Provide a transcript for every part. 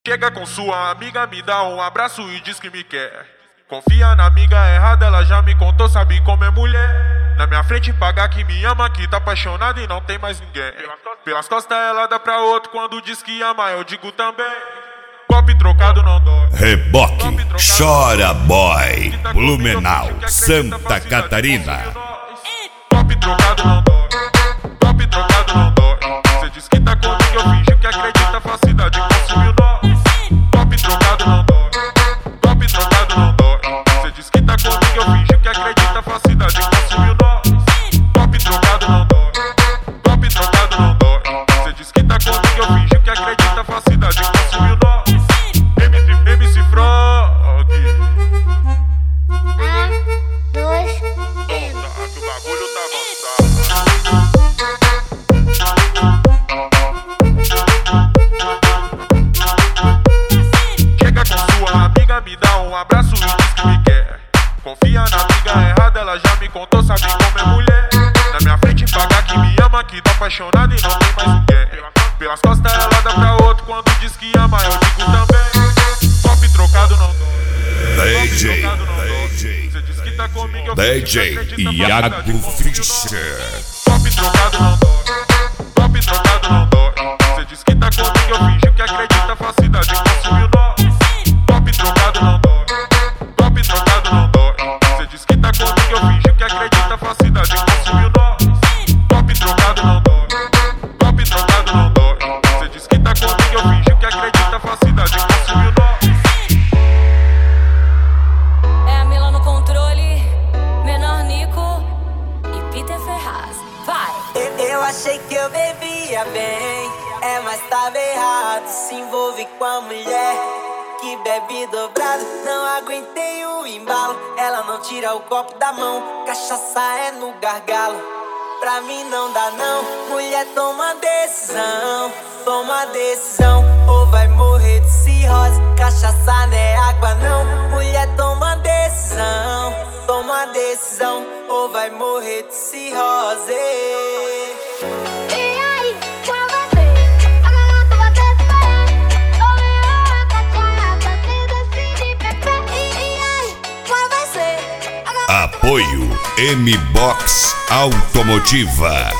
Chega com sua amiga, me dá um abraço e diz que me quer. Confia na amiga errada, ela já me contou, sabe como é mulher. Na minha frente paga que me ama, que tá apaixonada e não tem mais ninguém. Pelas costas ela dá pra outro, quando diz que ama eu digo também. Golpe trocado não dói. Reboque, chora boy, Blumenau, Santa Catarina. Golpe trocado não dói. Golpe trocado não dói. Cê diz que tá comigo, eu finge que acredita, facilidade consumiu nós. Golpe trocado não dói. Golpe trocado não dói. Cê diz que tá comigo, eu finge que acredita, facilidade consumiu nós. Golpe trocado não dói. Golpe trocado não dói. Cê diz que tá comigo, eu finge que acredita, facilidade consumiu nós. MC Frog. Que o bagulho tá avançado. Chega com sua amiga, me dá um abraço e diz que me quer. Confia na amiga errada, ela já me contou, sabe como é mulher. Na minha frente paga que me ama, que tá apaixonada e não tem mais ninguém. Pelas costas ela dá pra outro, quando diz que ama eu digo também. Golpe trocado não dói. DJ Iago Fischer. Golpe trocado não dói. Golpe trocado não dói. Cê diz que tá comigo, eu finge que acredita, facilidade consumiu nós. Golpe trocado não dói. Golpe trocado não dói. Cê diz que tá comigo, eu finge que acredita, facilidade consumiu nós. Golpe trocado não dói. Golpe trocado não dói. Cê diz que tá comigo, eu finge que acredita, facilidade consumiu nós. É a Mila no controle, Menor Nico e Peter Ferraz. Vai! Eu achei que eu bebia bem, mas tava errado. Se envolve com a mulher que bebe dobrado. Não aguentei o embalo, ela não tira o copo da mão. Cachaça é no gargalo, pra mim não dá não. Mulher, toma decisão, toma decisão, ou vai morrer de cirrose. Cachaça não é água não. Mulher, toma decisão, toma decisão, ou vai morrer de cirrose. Apoio M-Box Automotiva.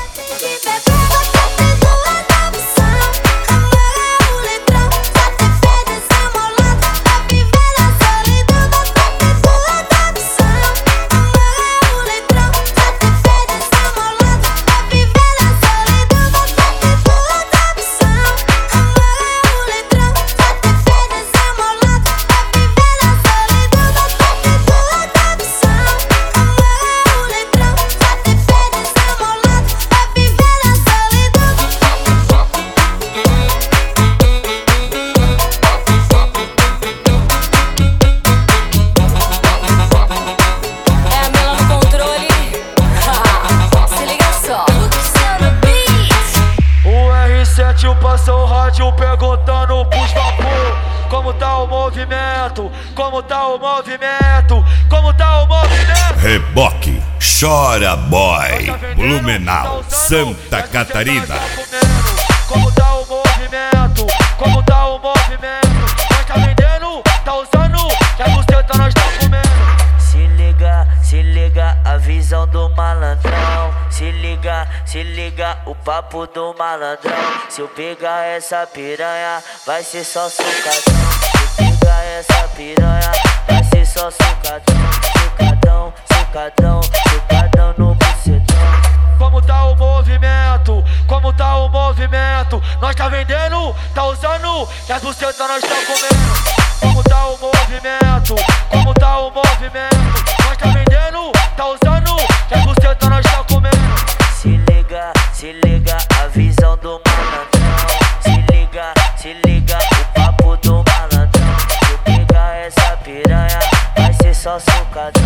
Passou o rádio perguntando pros vapor como tá o movimento, como tá o movimento, como tá o movimento. Reboque, chora boy, Blumenau, Santa Catarina. Como tá o movimento, como tá o movimento. Nós tá vendendo, tá usando, que a buceta nós tá comendo. Se liga a visão do malandrão. Se liga o papo do malandrão. Se eu pegar essa piranha, vai ser só sucadão. Se eu pegar essa piranha, vai ser só sucadão. Sucadão, sucadão, sucadão no bucetão. Como tá o movimento, como tá o movimento. Nós tá vendendo, tá usando, que as bucetas nós tá comendo. Como tá o movimento, como tá o movimento. Nós tá vendendo, tá usando, que as bucetas nós tá comendo. Se liga a visão do malandrão. Se liga o papo do malandrão. Se eu pegar essa piranha, vai ser só sucadão.